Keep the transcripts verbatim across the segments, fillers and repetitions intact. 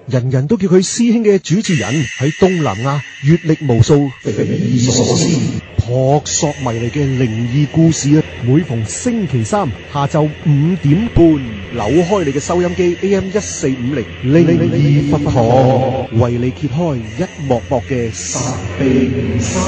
人人都叫佢師兄嘅主持人，喺東南亞閱歷無數，匪夷所思、撲朔迷離嘅靈異故事啊！每逢星期三下晝五點半，扭開你嘅收音機 A M 一四五零，靈異佛堂為你揭開一幕幕嘅神秘沙。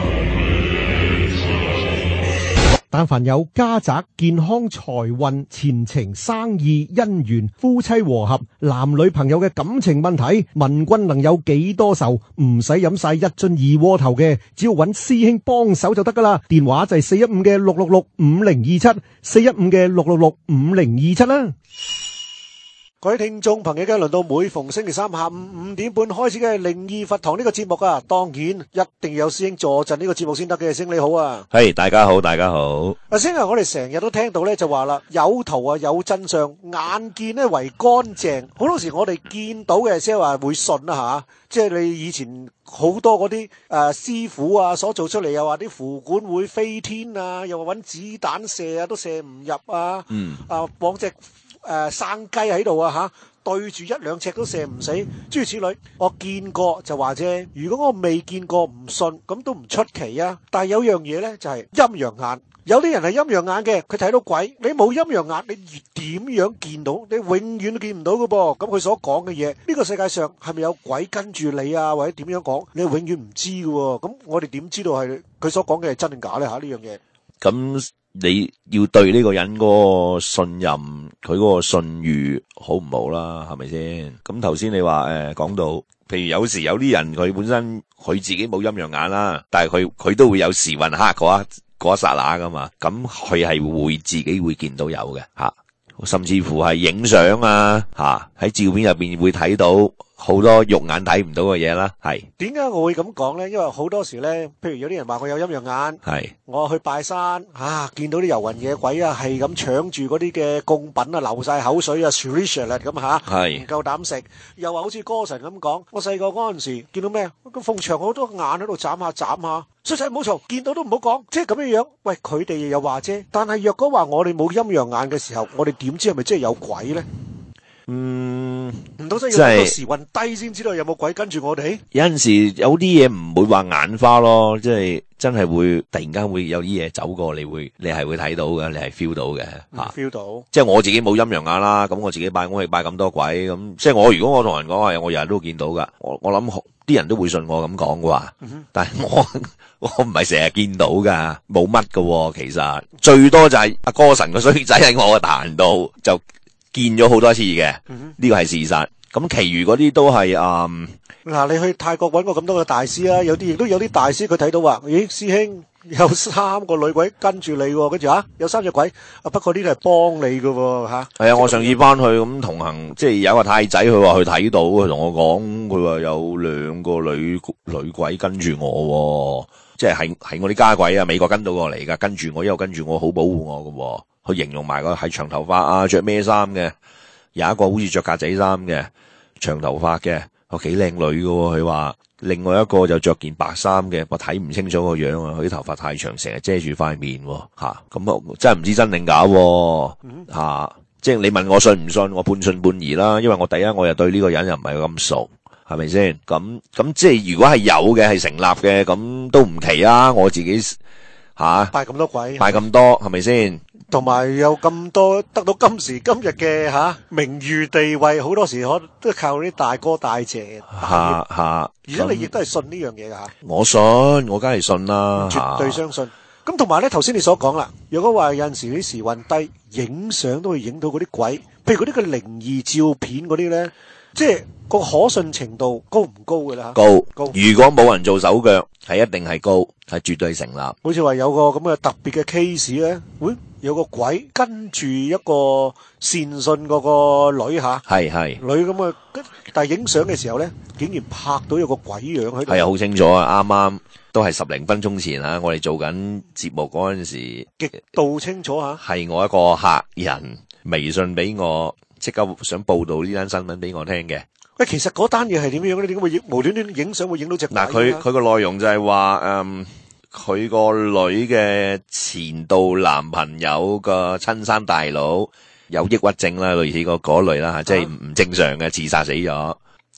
但凡有家宅、健康、財運、前程、生意、姻緣、夫妻和合、男女朋友嘅感情問題，問君能有幾多愁？唔使飲晒一樽二鍋頭嘅，只要揾師兄幫手就得噶啦。電話就係四一五嘅六六六五零二七，四一五嘅六六六五零二七啦。各位聽眾朋友，而家輪到每逢星期三下午五點半開始嘅靈異佛堂呢個節目啊，當然一定要有師兄坐鎮呢個節目先得嘅。師兄你好啊， 係、hey, 大家好，大家好。 阿師兄啊，我哋成日都聽到咧就話啦，有圖啊有真相，眼見咧為乾淨。好多時我哋見到嘅即係話會信啦吓，即係你以前好多嗰啲誒師傅啊所做出嚟，又話啲符管會飛天啊，又話搵子彈射啊都射唔入啊，嗯啊往隻。誒、呃，生雞喺度啊吓，對住一兩尺都射唔死，諸如此類。我見過就話啫，如果我未見過唔信，咁都唔出奇啊。但係有樣嘢咧，就係陰陽眼。有啲人係陰陽眼嘅，佢睇到鬼。你冇陰陽眼，你點樣見到？你永遠都見唔到噶噃。咁佢所講嘅嘢，呢、這個世界上係咪有鬼跟住你啊？或者點樣講？你永遠唔知噶。咁我哋點知道係佢所講嘅係真定假咧？吓呢樣嘢。 咁你要對呢個人嗰個信任，佢嗰個信譽好唔好啦？係咪先？咁頭先你話誒講到，譬如有時有啲人佢本身佢自己冇陰陽眼啦，但係佢佢都會有時運黑嗰一嗰一剎那噶嘛。咁佢係會自己會見到有嘅吓，甚至乎係影相啊吓，喺照片入邊會睇到好多肉眼睇唔到嘅嘢啦。係點解我會咁講咧？因為好多時咧，譬如有啲人話我有陰陽眼，係我去拜山啊，見到啲遊魂野鬼啊，係咁搶住嗰啲嘅供品啊，流晒口水啊 shriek 咁吓，係唔夠膽食。又話好似歌神咁講，我細個嗰陣時見到咩？個鳳牆好多眼喺度眨下眨下，衰仔唔好嘈，見到都唔好講，即係咁樣樣。喂，佢哋又話啫，但係若果話我哋冇陰陽眼嘅時候，我哋點知係咪真係有鬼咧？嗯，唔通真係要到時運低先知道有冇鬼跟住我哋？ 有陣時有啲嘢唔會話眼花咯，即係真係會突然間會有啲嘢走過，你會你係會睇到嘅，你係 feel 到嘅吓 feel 到。 即係我自己冇陰陽眼啦，咁我自己拜我係拜咁多鬼咁，即係我如果我同人講話，我日日都見到噶，我我諗啲人都會信我咁講嘅話，嗯、但係我我唔係成日見到噶，冇乜噶，其實最多就係阿歌神個衰仔喺我嘅壇度就。見咗好多次嘅，呢個係事實。咁其餘嗰啲都係嗯， 嗱，你去泰國揾過咁多個大師啊，有啲亦都有啲大師佢睇到話，咦，師兄有三個女鬼跟住你，跟住啊有三隻鬼，啊不過呢啲係幫你噶吓。係啊， 我上次翻去咁同行，即係有一個太仔，佢話佢睇到，佢同我講，佢話有兩個女女鬼跟住我，即係係係我啲家鬼啊，美國跟到過嚟噶，跟住我，一路跟住我，好保護我噶。佢形容埋個係長頭髮啊，着咩衫嘅？有一個好似着格仔衫嘅，長頭髮嘅，我幾靚女噶。佢話另外一個就着件白衫嘅，我睇唔清楚個樣啊。佢啲頭髮太長，成日遮住塊面吓，咁啊真係唔知真定假吓。嗯啊、即係你問我信唔信，我半信半疑啦。因為我第一我又對呢個人又唔係咁熟，係咪先？咁咁即係如果係有嘅係成立嘅，咁都唔奇啊。我自己吓、啊、 拜咁多鬼， 拜咁多係咪先？ 同埋有咁多得到今時今日嘅吓、啊、名譽地位，好多時可都靠啲大哥大姐吓吓。而且你亦都係信呢樣嘢噶吓？ 我信，我梗係信啦， 絕對相信。咁同埋咧，頭先你所講啦，如果話有陣時啲時運低，影相都會影到嗰啲鬼，譬如嗰啲嘅靈異照片嗰啲咧，即係個可信程度高唔高噶啦？ 高高。如果冇人做手腳，係一定係高，係絕對成立。 好似話有個咁嘅特別嘅 case 咧，會。有個鬼跟住一個善信嗰個女吓，係係女咁啊，但係影相嘅時候咧，竟然拍到有個鬼樣喺度。係啊，好清楚啊，啱啱都係十零分鐘前啊，我哋做緊節目嗰陣時，極度清楚吓。係我一個客人微信俾我，即刻想報道呢單新聞俾我聽嘅。喂，其實嗰單嘢係點樣咧？點解會無端端影相會影到隻鬼？嗱，佢佢個內容就係話，嗯。佢個女嘅前度男朋友個親生大佬有抑鬱症啦，類似個嗰類啦吓，即係唔正常嘅，自殺死咗。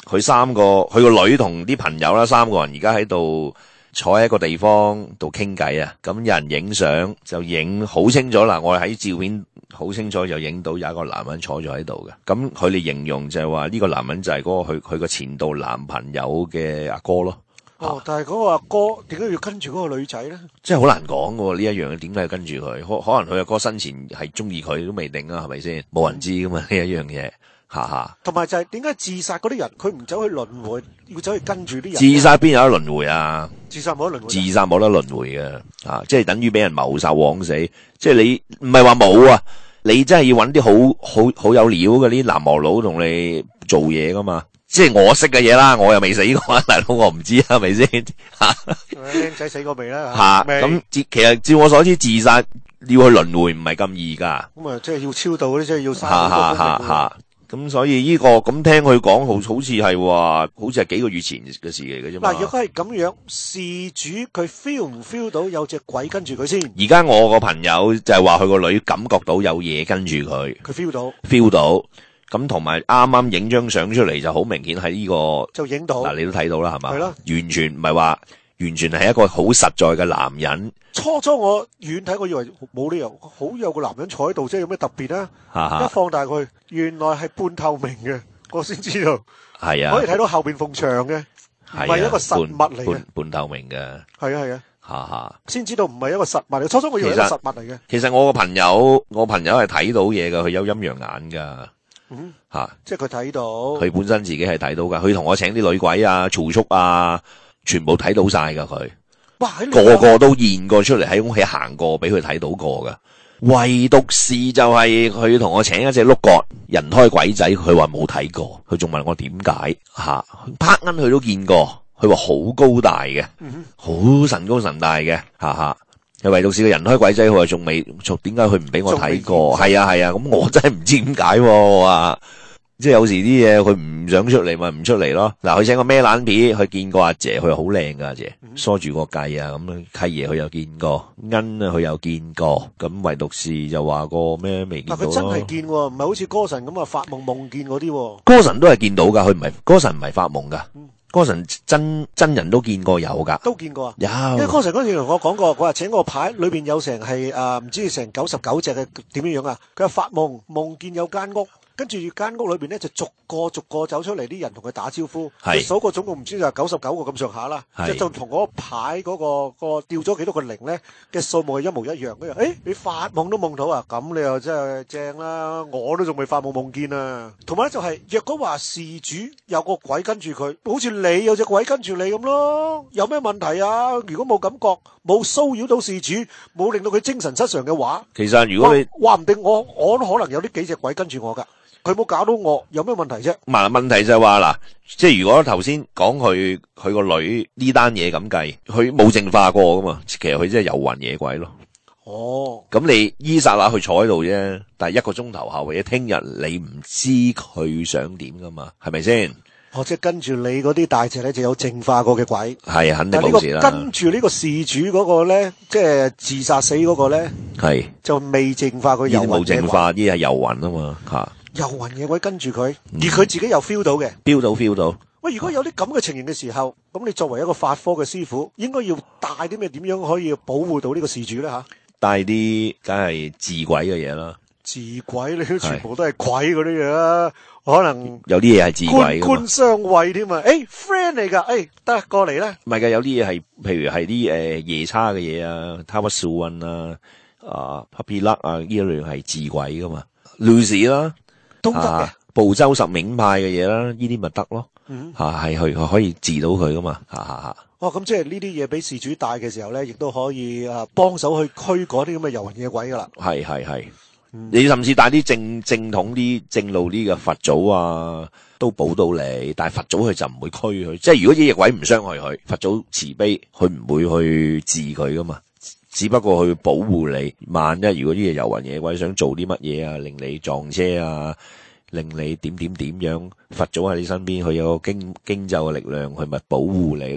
佢三個，佢個女同啲朋友啦，三個人而家喺度坐喺一個地方度傾偈啊。咁有人影相就影好清楚啦，我哋喺照片好清楚就影到有一個男人坐咗喺度嘅。咁佢哋形容就係話呢個男人就係嗰個佢佢個前度男朋友嘅阿哥咯。 哦，但係嗰個阿哥點解要跟住嗰個女仔咧？ 即係好難講喎，呢一樣點解要跟住佢？可可能佢阿哥生前係中意佢都未定啊，係咪先？冇人知噶嘛呢一樣嘢，哈哈。 同埋就係點解自殺嗰啲人佢唔走去輪迴，要走去跟住啲人？ 自殺邊有得輪迴啊？ 自殺冇得輪迴。 自殺冇得輪迴嘅，啊，即係等於俾人謀殺枉死。即係你唔係話冇啊，你真係要揾啲好好好有料嘅啲南無佬同你做嘢噶嘛。即係我識嘅嘢啦，我又未死過，大佬我唔知係咪先吓？ 僆仔死過未啦？ 吓咁，其實照我所知，自殺要去輪迴唔係咁易噶。 咁啊，即係要超度嗰啲，即係要殺。 吓吓吓吓！咁所以呢個咁聽佢講，好好似係話，好似係幾個月前嘅事嚟嘅啫嘛。 嗱，如果係咁樣，事主佢 feel 唔 feel 到有隻鬼跟住佢先？ 而家我個朋友就係話佢個女感覺到有嘢跟住佢， 佢 feel 到 feel 到。咁同埋啱啱影張相出嚟就好明顯喺呢個就影到嗱，你都睇到啦，係嘛？ 係咯， 完全唔係話，完全係一個好實在嘅男人。 初初我遠睇，我以為冇理由，好有個男人坐喺度，即係有咩特別咧？一放大佢，原來係半透明嘅，我先知道。 係啊， 可以睇到後邊埲牆嘅，唔係一個實物嚟嘅， 半半透明嘅。 係啊係啊， 哈哈， 先知道唔係一個實物嚟。初初我以為係一個實物嚟嘅。 其實我個朋友，我朋友係睇到嘢噶，佢有陰陽眼噶。 嗯， 吓、啊， 即係佢睇到， 佢本身自己係睇到噶，佢同我請啲女鬼啊、曹叔啊，全部睇到晒噶佢。 哇， 個個都現過出嚟喺屋企行過，俾佢睇到過噶。唯獨是就係佢同我請一隻碌角人胎鬼仔，佢話冇睇過，佢仲問我點解吓？拍恩佢都見過，佢話好高大嘅，好、嗯、神高神大嘅，哈哈。唯獨是個人胎鬼仔，佢話仲未，仲點解佢唔俾我睇過？係啊係啊，咁我真係唔知點解喎。即係有時啲嘢佢唔想出嚟咪唔出嚟咯。嗱，佢請個咩懶皮，佢見過阿姐，佢話好靚噶阿姐，梳住個髻啊咁，契爺佢又見過，恩啊佢又見過，咁唯獨是就話個咩未見到咯。 但佢真係見喎，唔係好似歌神咁啊發夢夢見嗰啲。 歌神都係見到噶，佢唔係歌神唔係發夢噶。嗯歌神真真人都見過有噶， 都見過啊， 有。 因為歌神嗰陣同我講過，佢話請個牌裏邊有成係誒唔知成九十九隻嘅點樣樣啊，佢話發夢夢見有間屋。跟住間屋裏邊咧就逐個逐個走出嚟，啲人同佢打招呼，佢數過總共唔知就九十九個咁上下啦，即係就同嗰個牌嗰、嗰個、嗰個掉咗幾多個零咧嘅數目係一模一樣嘅。誒，你發夢都夢到啊？咁你又真係正啦，我都仲未發夢夢見啊。同埋咧就係、是、若果話事主有個鬼跟住佢，好似你有隻鬼跟住你咁咯，有咩問題啊？如果冇感覺，冇騷擾到事主，冇令到佢精神失常嘅話， 其實如果你話唔定我我都可能有呢幾隻鬼跟住我噶。佢冇搞到我，有咩問題啫？ 嗱，問題就係話嗱，即係如果頭先講佢佢個女呢單嘢咁計，佢冇淨化過噶嘛，其實佢真係遊魂野鬼咯。 哦， 咁你依剎那佢坐喺度啫，但係一個鐘頭後或者聽日你唔知佢想點噶嘛，係咪先？ 哦，即係跟住你嗰啲大隻咧就有淨化過嘅鬼， 係肯定冇事啦。 跟住呢個事主嗰個咧，即係自殺死嗰個咧，係就未淨化佢遊魂野鬼。 冇淨化，啲係遊魂啊嘛，吓。 遊魂野鬼跟住佢，而佢自己又 feel 到嘅 ，feel 到 feel 到。 喂，如果有啲咁嘅情形嘅時候，咁你作為一個法科嘅師傅，應該要帶啲咩？點樣可以保護到呢個事主咧？吓，帶啲梗係治鬼嘅嘢啦。 治鬼你都全部都係鬼嗰啲嘢啦，可能有啲嘢係治鬼嘅。 官官相衛添啊！誒 friend 嚟噶，誒得過嚟啦。 唔係㗎，有啲嘢係，譬如係啲誒夜叉嘅嘢啊，他不素運啊，啊 puppy luck 啊，呢一類係治鬼噶嘛。Lucy 啦。 都得嘅， 部洲十冥派嘅嘢啦，呢啲咪得咯， 嗯， 吓係去可以治到佢噶嘛，吓吓吓。 哦，咁即係呢啲嘢俾事主帶嘅時候咧，亦都可以啊幫手去驅嗰啲咁嘅遊魂野鬼噶啦。 係係係，你甚至帶啲正正統啲正路啲嘅佛祖啊，都保到你。但係佛祖佢就唔會驅佢，即係如果呢隻鬼唔傷害佢，佛祖慈悲，佢唔會去治佢噶嘛。只不過去保護你，萬一如果啲嘢遊魂野鬼想做啲乜嘢啊，令你撞車啊，令你點點點樣，佛祖喺你身邊，佢有個經經咒嘅力量，佢咪保護你咯。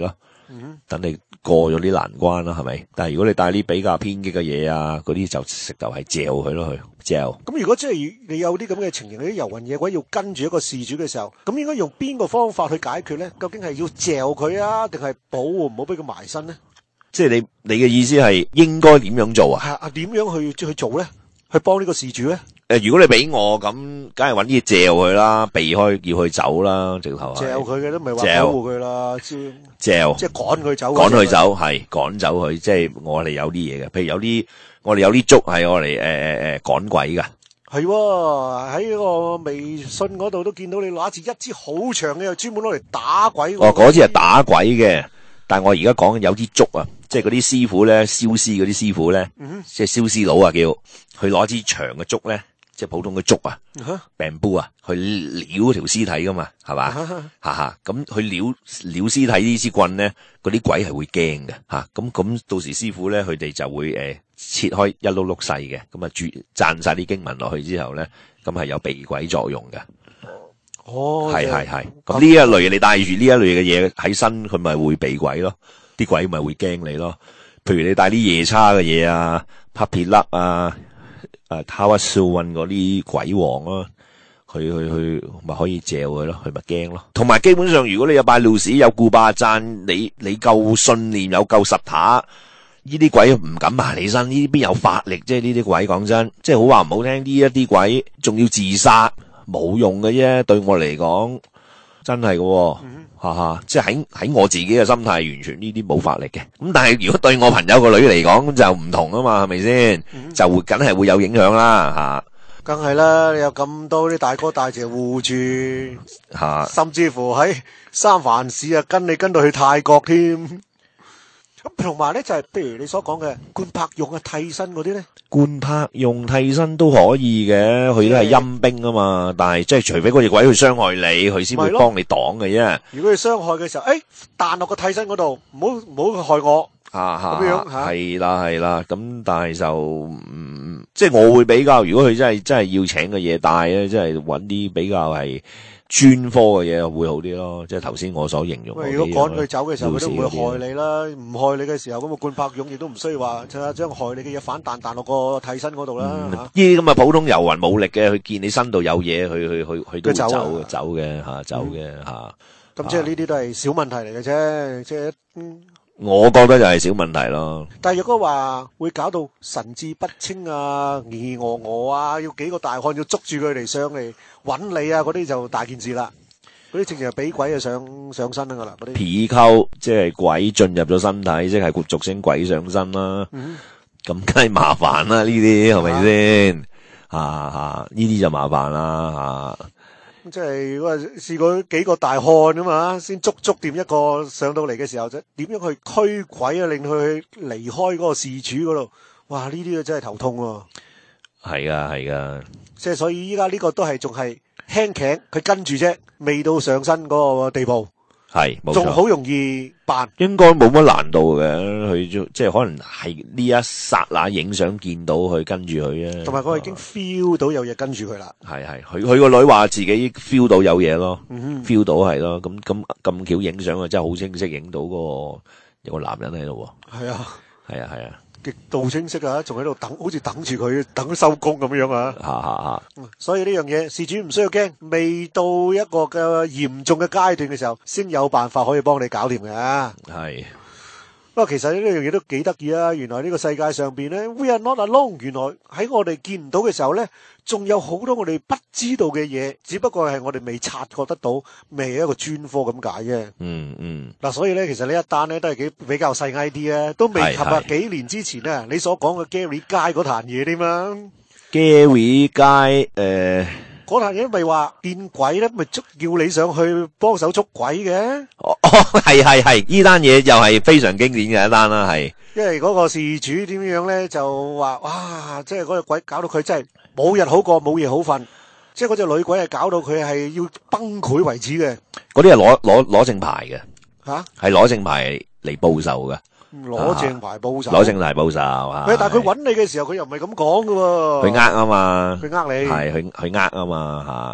嗯等你過咗啲難關啦，係咪？但係如果你帶啲比較偏激嘅嘢啊，嗰啲就直頭係嚼佢咯，佢嚼。 咁如果即係你有啲咁嘅情形，啲遊魂野鬼要跟住一個事主嘅時候，咁應該用邊個方法去解決咧？究竟係要嚼佢啊，定係保護唔好俾佢埋身咧？ 即係你你嘅意思係應該點樣做啊？ 係啊，點樣去去做咧？去幫呢個事主咧？ 誒，如果你俾我咁，梗係揾啲嘢嚼佢啦，避開叫佢走啦，直頭係。 嚼佢嘅都唔係話嚼保護佢啦，即嚼， 即係趕佢走。 趕佢走係趕走佢，即係我哋有啲嘢嘅，譬如有啲我哋有啲粥係我哋誒誒誒趕鬼噶。 係喎，喺個微信嗰度都見到你攞住一支好長嘅，又專門攞嚟打鬼。 哦，嗰支係打鬼嘅，但係我而家講有啲粥啊，即係嗰啲師傅咧，燒屍嗰啲師傅咧， 嗯、 即係燒屍佬啊，叫佢攞支長嘅粥咧，即係普通嘅粥啊，病煲啊，去撩條屍體噶嘛，係嘛，哈哈，咁佢撩撩屍體呢支棍咧，嗰啲鬼係會驚嘅，吓，咁咁到時師傅咧，佢哋就會誒、呃、切開一碌碌細嘅，咁啊注讚晒啲經文落去之後咧，咁係有避鬼作用嘅。 哦， 係係係，咁呢一類你帶住呢一類嘅嘢喺身，佢咪會避鬼咯，啲鬼咪會驚你咯。譬如你帶啲夜叉嘅嘢啊 ，Puppy Luck 啊，誒 Tower Soon 嗰啲鬼王咯，佢去去咪可以嚼佢咯，佢咪驚咯。同埋基本上，如果你有拜路士有顧霸讚，你你夠信念有夠實塔，呢啲鬼唔敢埋你身，呢啲邊有法力啫？呢啲鬼講真，即係好話唔好聽，呢一啲鬼仲要自殺。冇用嘅啫，對我嚟講真係嘅，哈哈，即係喺喺我自己嘅心態，完全呢啲冇法力嘅。咁但係如果對我朋友個女嚟講就唔同啊嘛，係咪先？嗯、就會梗係會有影響啦，吓。 梗係啦，你有咁多啲大哥大姐護住，吓，甚至乎喺三藩市啊，跟你跟到去泰國添。咁同埋咧就係、是，譬如你所講嘅官拍用嘅替身嗰啲咧， 官拍用替身都可以嘅，佢都係陰兵啊嘛。但係即係除非嗰隻鬼去傷害你，佢先會幫你擋嘅啫。 如果佢傷害嘅時候，誒彈落個替身嗰度，唔好唔好害我，咁、啊、樣吓。係啦係啦，咁但係就嗯，即係我會比較，如果佢真係真係要請嘅嘢帶咧，即係揾啲比較係專科嘅嘢會好啲咯，即係頭先我所形容。 如果趕佢走嘅時候，佢都唔會害你啦。唔害你嘅時候，咁個冠柏勇亦都唔需要話將害你嘅嘢反彈彈落個替身嗰度啦。呢啲咁嘅普通遊魂冇力嘅，佢見你身度有嘢，佢佢佢佢都會走嘅，走嘅吓，走嘅吓。 咁即係呢啲都係小問題嚟嘅啫，即係。嗯我覺得就係小問題咯。 但係如果話會搞到神志不清啊、疑疑我我啊，要幾個大漢要捉住佢哋上嚟揾你啊，嗰啲就大件事啦。嗰啲直情係俾鬼啊上上身噶啦，嗰啲。皮溝即係鬼進入咗身體，即係俗稱鬼上身啦。咁梗係麻煩啦，呢啲係咪先？啊啊，呢啲就麻煩啦吓。 即係如果試過幾個大漢啊嘛，先捉捉掂一個上到嚟嘅時候，啫點樣去驅鬼啊，令佢離開嗰個事主嗰度？哇！呢啲真係頭痛喎。係噶係噶。即係所以依家呢個都係仲係輕頸，佢跟住啫，未到上身嗰個地步。係，冇錯，仲好容易扮，應該冇乜難度嘅。佢即係可能係呢一剎那影相見到佢跟住佢啊，同埋佢已經 feel 到有嘢跟住佢啦。係係，佢佢個女話自己 feel 到有嘢咯，嗯，feel 到係咯。咁咁咁巧影相啊，真係好清晰影到嗰個有個男人喺度。係啊，係啊，係啊。極度清晰啊，仲喺度等，好似等住佢，等佢收工咁樣啊！吓吓吓！所以呢樣嘢，事主唔需要驚，未到一個嘅嚴重嘅階段嘅時候，先有辦法可以幫你搞掂嘅。係。不過其實呢樣嘢都幾得意啊！原來呢個世界上邊咧 ，We are not alone。原來喺我哋見唔到嘅時候咧，仲有好多我哋不知道嘅嘢，只不過係我哋未察覺得到，未係一個專科咁解啫。嗯嗯。嗱，所以咧，其實呢一單咧都係幾比較細翳啲啊，都未及啊幾年之前啊，你所講嘅 Gary 街嗰壇嘢添嘛。Gary 街誒。嗰壇嘢咪話見鬼咧，咪捉叫你上去幫手捉鬼嘅。哦哦，係係係，呢單嘢又係非常經典嘅一單啦，係。因為嗰個事主點樣咧，就話哇，即係嗰隻鬼搞到佢真係冇日好過，冇夜好瞓。即係嗰隻女鬼係搞到佢係要崩潰為止嘅。嗰啲係攞攞攞正牌嘅，吓係攞正牌嚟報仇嘅。攞正牌報仇，攞正牌報仇啊！但係佢揾你嘅時候，佢又唔係咁講㗎喎。佢呃啊嘛，佢呃你係佢佢呃啊嘛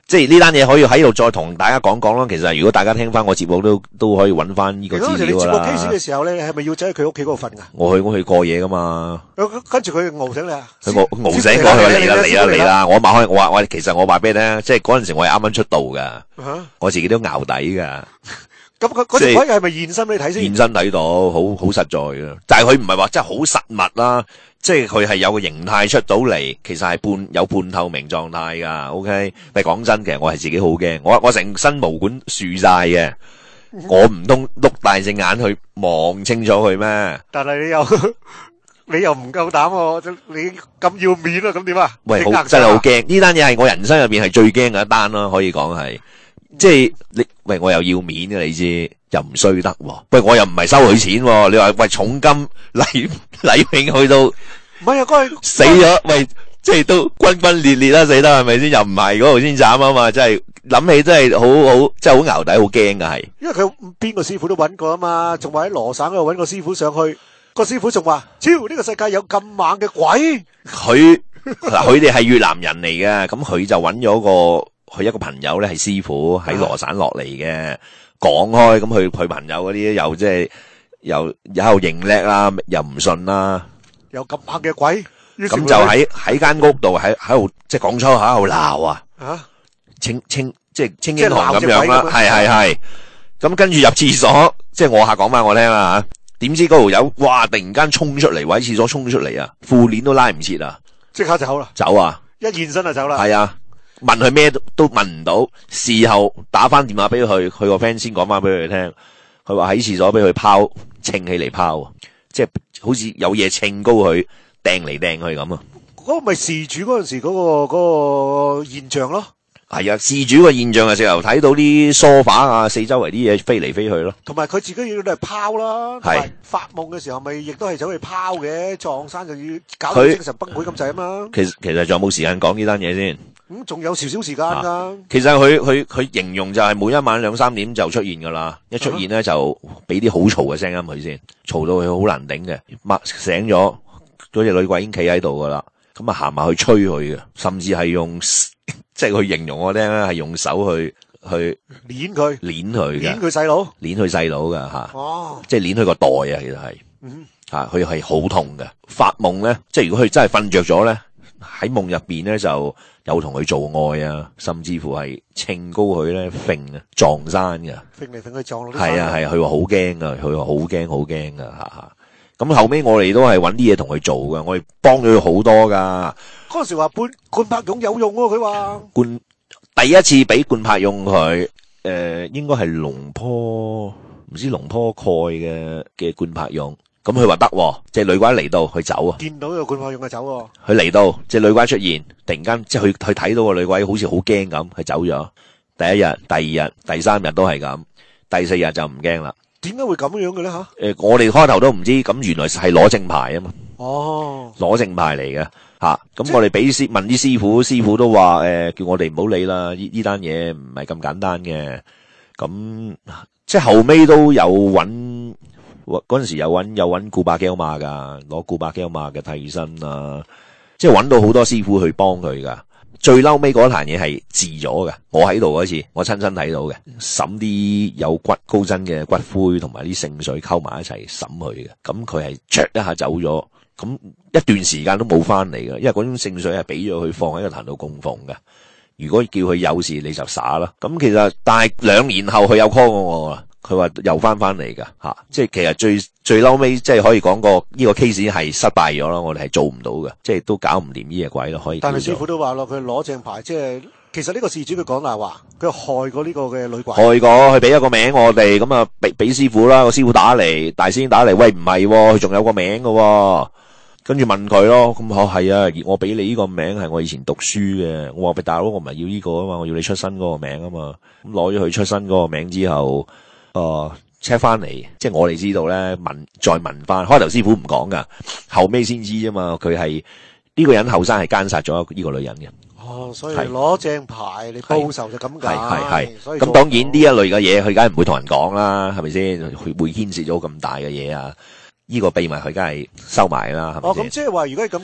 即係呢單嘢可以喺度再同大家講講咯。其實如果大家聽翻我節目都都可以揾翻呢個資料㗎啦。 嗰陣時你接個 case 嘅時候咧，係咪要走去佢屋企嗰度瞓㗎？ 我去我去過夜㗎嘛。 跟住佢熬醒你啊？ 佢熬熬醒我，佢話嚟啦嚟啦嚟啦！我擘開我話我其實我話俾你聽，即係嗰陣時我係啱啱出道㗎，我自己都熬底㗎。 咁佢嗰條鬼係咪現身俾你睇先？ 現身睇到，好好實在嘅。但係佢唔係話真係好實物啦，即係佢係有個形態出到嚟，其實係半有半透明狀態噶。OK，但係講真嘅，我係自己好驚，我我成身毛管豎晒嘅，我唔通碌大隻眼去望清楚佢咩？ 但係你又你又唔夠膽喎，你咁要面啊，咁點啊？ 喂，好真係好驚！呢單嘢係我人生入邊係最驚嘅一單啦，可以講係。即係你喂，我又要面嘅，你知又唔衰得喎。喂，我又唔係收佢錢喎。你話喂重金禮禮聘去到， 唔係啊，嗰係死咗。喂，即係都轟轟烈烈啦，死得係咪先？又唔係嗰度先慘啊嘛！真係諗起真係好好，真係好淆底，好驚噶係。因為佢邊個師傅都揾過啊嘛，仲話喺羅省嗰度揾個師傅上去，個師傅仲話：超呢個世界有咁猛嘅鬼。 佢嗱，佢哋係越南人嚟嘅，咁佢就揾咗個。佢一個朋友咧係師傅喺羅省落嚟嘅，講開咁佢佢朋友嗰啲又即係又又喺度認叻啦，又唔信啦， 有咁猛嘅鬼， 咁就喺喺間屋度喺喺度即係講粗口喺度鬧啊， 啊清清即係清英雄咁樣啦，係係係，咁跟住入廁所，即係我客講翻我聽啦吓，點知嗰度有哇突然間衝出嚟，喺廁所衝出嚟啊，褲鏈都拉唔切啊， 即刻走啦， 走啊， 一現身就走啦， 係啊。問佢咩都都問唔到，事後打翻電話俾佢，佢個 friend 先講翻俾佢聽，佢話喺廁所俾佢拋，稱起嚟拋，即係好似有嘢稱高佢，掟嚟掟去咁啊！ 嗰個咪事主嗰陣時嗰個嗰個現象咯。 係啊，事主個現象係直頭睇到啲梳化啊，四周圍啲嘢飛嚟飛去咯。 同埋佢自己要都係拋啦，同埋發夢嘅時候咪亦都係走去拋嘅，撞山就要搞到精神崩潰咁滯啊嘛。 其實其實仲有冇時間講呢單嘢先？ 咁仲有少少時間噶。 其實佢佢佢形容就係每一晚兩三點就出現噶啦，一出現咧就俾啲好嘈嘅聲音佢先，嘈到佢好難頂嘅，擘醒咗嗰隻女鬼已經企喺度噶啦，咁啊行埋去吹佢嘅，甚至係用。即係佢形容我聽咧，係用手去去捏佢， 捏佢嘅， 捏佢細佬， 捏佢細佬噶吓， 哦， 即係捏佢個袋啊，其實係， 嗯， 吓佢係好痛嘅。發夢咧，即係如果佢真係瞓着咗咧，喺夢入邊咧就有同佢做愛啊，甚至乎係稱高佢咧，揈啊撞山嘅， 揈嚟揈去撞落啲係啊係，佢話好驚噶，佢話好驚好驚噶吓吓。咁後尾我哋都係揾啲嘢同佢做噶，我哋幫咗佢好多噶。 嗰陣時話半冠柏勇有用喎，佢話冠第一次俾冠柏勇佢，誒、呃、應該係龍坡唔知龍坡蓋嘅嘅冠柏勇，咁佢話得，隻女鬼嚟到佢走啊， 見到個冠柏勇就走喎， 佢嚟到隻女鬼出現，突然間即係佢佢睇到個女鬼好似好驚咁，佢走咗。第一日、第二日、第三日都係咁，第四日就唔驚啦。 點解會咁樣嘅咧吓？誒、 呃，我哋開頭都唔知，咁原來係攞正牌啊嘛。 哦， 攞正牌嚟嘅吓，咁、啊、我哋俾師問啲師傅，師傅都話誒、呃，叫我哋唔好理啦，呢呢單嘢唔係咁簡單嘅。咁即係後尾都有揾，嗰陣時有揾有揾古巴基馬噶，攞古巴基馬嘅替身啊，即係揾到好多師傅去幫佢噶。最嬲尾嗰壇嘢係治咗嘅，我喺度嗰次，我親身睇到嘅，審啲有骨高真嘅骨灰同埋啲聖水溝埋一齊審佢嘅，咁佢係灼一下走咗，咁一段時間都冇翻嚟嘅，因為嗰種聖水係俾咗佢放喺個壇度供奉嘅，如果叫佢有事你就灑啦，咁其實但係兩年後佢有 call 過我啦。佢話又翻翻嚟噶吓，即係其實最最嬲尾，即係可以講個呢個 case 係失敗咗咯，我哋係做唔到嘅，即係都搞唔掂呢嘢鬼咯，可以。 但係師傅都話咯，佢攞正牌，即係其實呢個事主佢講大話，佢害過呢個嘅女鬼。 害過，佢俾一個名我哋，咁啊俾俾師傅啦，個師傅打嚟，大師兄打嚟，喂唔係，佢仲有個名噶，跟住問佢咯，咁我係啊，我俾你呢個名係我以前讀書嘅，我話俾大佬，我唔係要呢個啊嘛，我要你出身嗰個名啊嘛，咁攞咗佢出身嗰個名之後。誒 check 翻嚟，即係我哋知道咧，問再問翻，開頭師傅唔講噶，後尾先知啫嘛。佢係呢個人後生係姦殺咗呢個女人嘅。 哦，所以攞正牌你報仇就咁解。 係係係。咁當然呢一類嘅嘢，佢梗係唔會同人講啦，係咪先？會會牽涉咗咁大嘅嘢啊？呢個秘密佢梗係收埋啦。係咪先？ 哦，咁即係話，如果係咁講，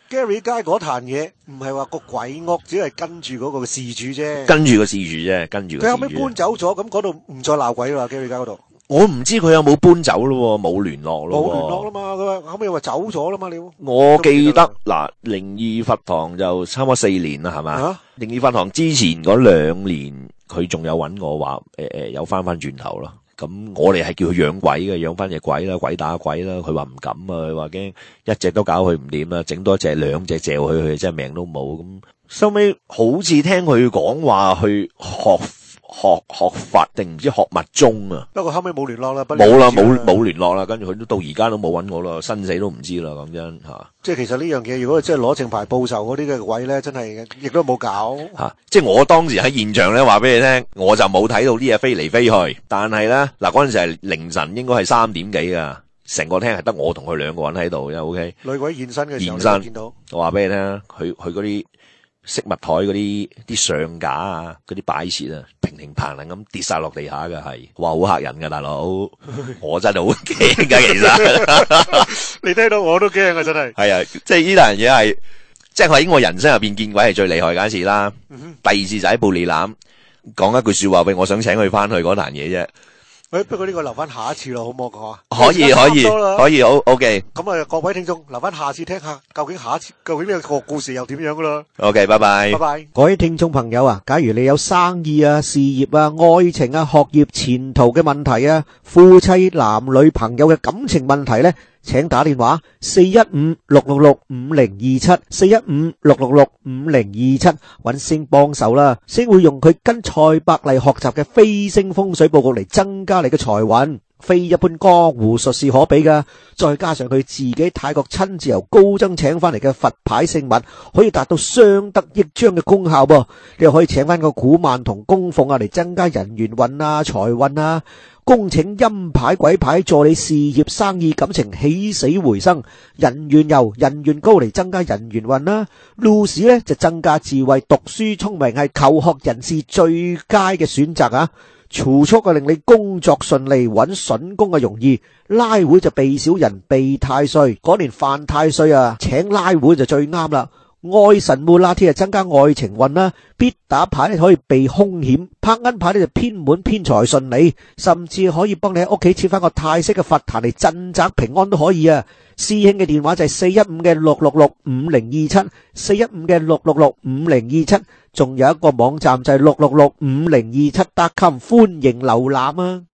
Gary 街嗰壇嘢唔係話個鬼屋，只係跟住嗰個事主啫。 跟住個事主啫，跟住個事主。 佢後尾搬走咗，咁嗰度唔再鬧鬼啦，Gary 街嗰度。 我唔知佢有冇搬走咯，冇聯絡咯。 冇聯絡啦嘛，佢話後尾話走咗啦嘛，你。 我記得嗱，靈異佛堂就差唔多四年啦，係嘛？ 啊靈異佛堂之前嗰兩年，佢仲有揾我話，誒、呃、誒，有翻翻轉頭咯。咁我哋係叫佢養鬼嘅，養翻隻鬼啦，鬼打鬼啦。佢話唔敢啊，佢話驚一隻都搞佢唔掂啦，整多隻兩隻嚼佢，佢真係命都冇。咁收尾好似聽佢講話去學。學學法定唔知學密宗啊， 不過後尾冇聯絡啦， 冇啦冇冇聯絡啦，跟住佢都到而家都冇揾我啦，生死都唔知啦，講真吓。 即係其實呢樣嘢，如果即係攞正牌報仇嗰啲嘅位咧，真係亦都冇搞吓。即係我當時喺現場咧，話俾你聽，我就冇睇到啲嘢飛嚟飛去，但係咧嗱嗰陣時係凌晨，應該係三點幾噶，成個廳係得我同佢兩個人喺度，因為 OK。 女鬼現身嘅時候， 現身見到我話俾你聽，佢佢嗰啲。飾物台嗰啲啲相架啊，嗰啲擺設啊，平平平平咁跌晒落地下嘅係，哇好嚇人噶大佬，我真係好驚噶其實， 你聽到我都驚啊真係。 係啊，即係呢單嘢係，即係喺我人生入邊見鬼係最厲害嗰一次啦。 嗯、 第二次就喺布里南講一句說話俾我想請佢翻去嗰單嘢啫。 喂，不過呢個留翻下一次咯，好唔好講啊？ 可以可以可以，好 OK。 咁啊，各位聽眾留翻下次聽下，究竟下一次究竟呢個故事又點樣噶啦 ？OK，拜拜。 拜拜。各位聽眾朋友啊，假如你有生意啊、事業啊、愛情啊、學業前途嘅問題啊，夫妻男女朋友嘅感情問題咧，請打電話四一五六六六五零二七四一五六六六五零二七揾星幫手啦，星會用佢跟蔡百麗學習嘅飛星風水佈局嚟增加你嘅財運，非一般江湖術士可比噶。再加上佢自己泰國親自由高僧請翻嚟嘅佛牌聖物，可以達到相得益彰嘅功效噃。你又可以請翻個古曼童供奉啊，嚟增加人緣運啊、財運啊。恭請陰牌鬼牌助你事業生意感情起死回生，人緣油人緣高嚟增加人緣運啦。路士呢就增加智慧，讀書聰明係求學人士最佳嘅選擇啊！儲蓄啊令你工作順利，揾筍工啊容易。拉會就避小人避太歲，嗰年犯太歲啊，請拉會就最啱啦。愛神烏拉天啊，增加愛情運啦。必打牌咧可以避凶險，拍銀牌咧就偏門偏財順利，甚至可以幫你喺屋企設翻個泰式嘅佛壇嚟鎮宅平安都可以啊。師兄嘅電話就係四一五嘅六六六五零二七，四一五嘅六六六五零二七，仲有一個網站就係六六六五零二七 dot com，歡迎瀏覽啊。